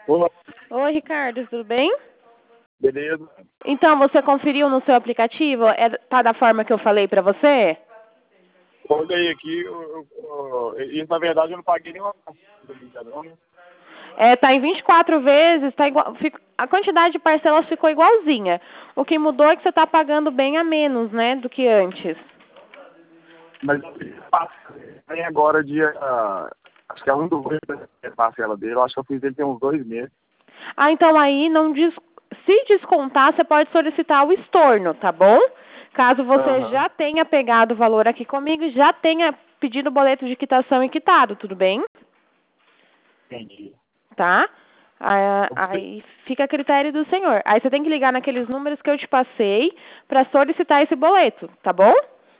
Olá, Oi, Ricardo, tudo bem? beleza? Então, você conferiu no seu aplicativo? Tá da forma que eu falei pra você? Olhei aqui, e na verdade eu não paguei nenhuma parte, não, né? Tá em 24 vezes, tá igual, a quantidade de parcelas ficou igualzinha. O que mudou é que você tá pagando bem a menos, né, do que antes. Mas eu fiz tem agora dia, acho que é 1/2 da parcela dele, eu acho que eu fiz ele tem uns 2 meses. Ah, então aí não se descontar, você pode solicitar o estorno, tá bom? Caso você Aham. já tenha pegado o valor aqui comigo e já tenha pedido o boleto de quitação e quitado, tudo bem? Entendi. Tá? Aí fica a critério do senhor. Aí você tem que ligar naqueles números que eu te passei para solicitar esse boleto, tá bom?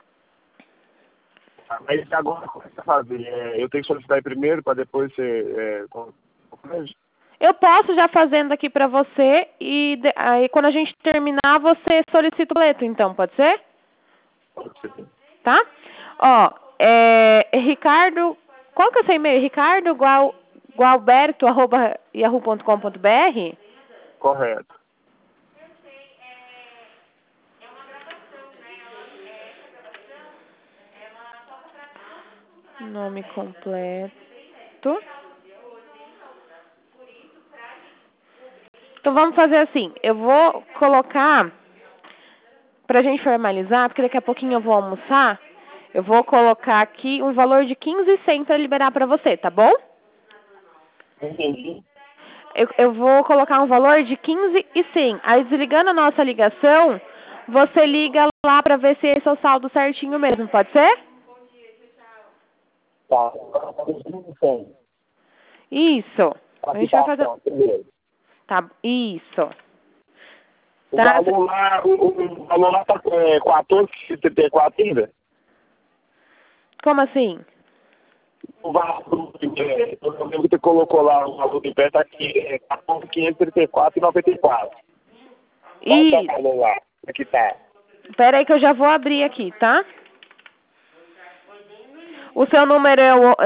Mas agora como é que você fazer? Eu tenho que solicitar ele primeiro para depois ser... Eu posso já fazendo aqui para você e aí quando a gente terminar você solicita o boleto, então, pode ser? Tá? Ó, Ricardo, qual que é o seu e-mail? Ricardo gualberto@yahoo.com.br? Correto. Nome completo. Então vamos fazer assim, eu vou colocar, pra gente formalizar, porque daqui a pouquinho eu vou almoçar, eu vou colocar aqui um valor de 15,100 para liberar para você, tá bom? Entendi. Eu vou colocar um valor de 15,100. Aí desligando a nossa ligação, você liga lá para ver se esse é o saldo certinho mesmo, pode ser? Tá. Isso. A gente vai fazer... Primeiro. Tá, isso. O Tá? valor lá tá 14,74 ainda? Como assim? O valor eu lembro que você colocou lá o valor de pé, tá aqui, 14.534,94. Qual tá o Isso. valor lá? Aqui tá. Pera aí que eu já vou abrir aqui, tá? O seu número é o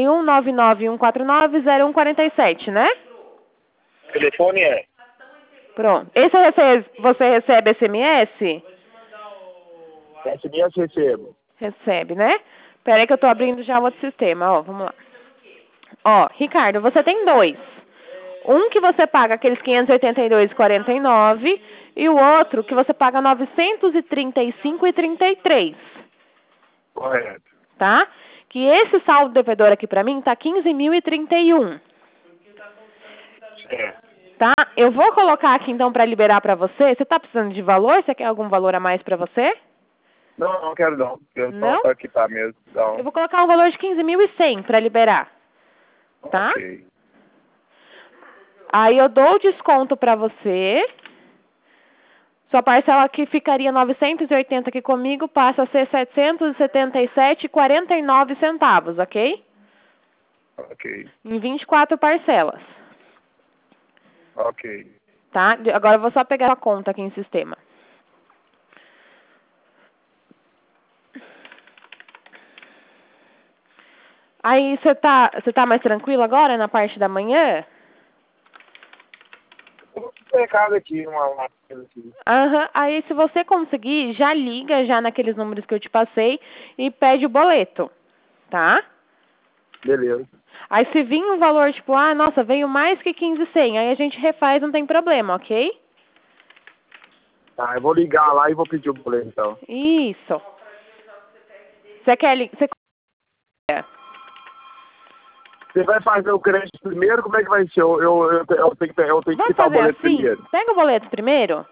3199-149-0147, né? O telefone é? Pronto. Esse você recebe SMS? SMS recebo. Recebe, né? Pera aí que eu tô abrindo já o outro sistema, ó, vamos lá. Ó, Ricardo, você tem dois. Um que você paga aqueles 582,49 e o outro que você paga 935,33, Correto. tá? Que esse saldo devedor aqui pra mim tá 15.031. Certo. Tá? Eu vou colocar aqui então para liberar para você. Você tá precisando de valor? Você quer algum valor a mais para você? Não quero não. Eu só Não? pra quitar mesmo. Eu Não. vou colocar um valor de 15.100 para liberar. Tá? Ok. Aí eu dou o desconto para você. Sua parcela aqui ficaria 980 aqui comigo, passa a ser 777,49 centavos, ok? Ok. Em 24 parcelas. Ok. Tá? Agora eu vou só pegar a conta aqui em sistema. Aí você tá mais tranquilo agora na parte da manhã? Vou no mercado aqui, uma coisa aqui. Aham. Aí se você conseguir, já liga já naqueles números que eu te passei e pede o boleto, tá? Beleza. Aí se vir um valor tipo, ah, nossa, veio mais que 15,100, aí a gente refaz, não tem problema, ok? Tá, eu vou ligar lá e vou pedir o boleto então. Isso. Você quer ligar? Você vai fazer o crédito primeiro? Como é que vai ser? Eu tenho que Vamos quitar o fazer boleto assim? primeiro. Pega o boleto primeiro?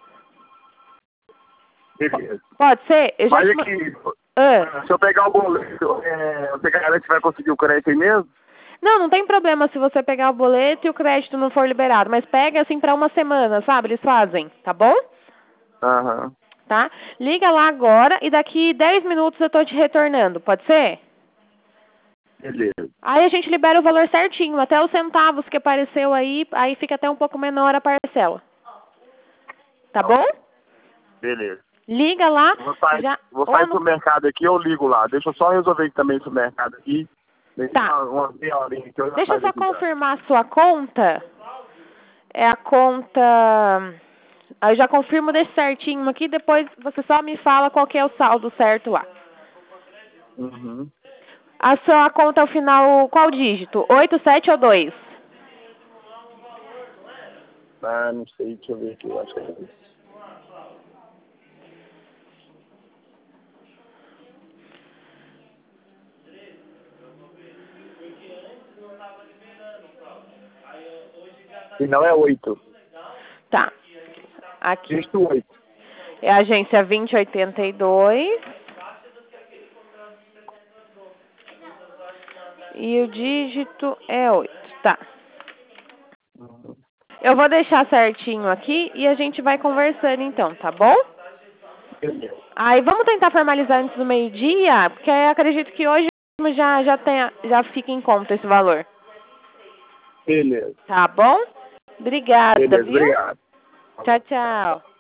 Beleza. Pode ser? Eu já Mas te... aqui, Ah. se eu pegar o boleto, você garante que vai conseguir o crédito aí mesmo? Não, não tem problema se você pegar o boleto e o crédito não for liberado, mas pega assim pra uma semana, sabe? Eles fazem, tá bom? Aham. Tá? Liga lá agora e daqui 10 minutos eu tô te retornando, pode ser? Beleza. Aí a gente libera o valor certinho, até os centavos que apareceu aí fica até um pouco menor a parcela. Tá bom? Beleza. Liga lá, já... Vou sair pro mercado aqui, eu ligo lá. Deixa eu só resolver também esse mercado aqui. Tá. Uma meia horinha que eu já Deixa eu saio só daqui já. confirmar a sua conta. É a conta... Aí eu já confirmo, deixo certinho aqui, depois você só me fala qual que é o saldo certo lá. Uhum. A sua conta ao final, qual dígito? 8, 7 ou 2? Ah, não sei, deixa eu ver aqui, eu acho que é isso. Final é 8. Tá. Aqui. Dígito 8. É a agência 2082. E o dígito é 8. Tá. Uhum. Eu vou deixar certinho aqui e a gente vai conversando então, tá bom? Beleza. Aí vamos tentar formalizar antes do meio-dia, porque eu acredito que hoje mesmo já fica em conta esse valor. Beleza. Tá bom? Obrigada, Beleza, viu? obrigado. Tchau, tchau.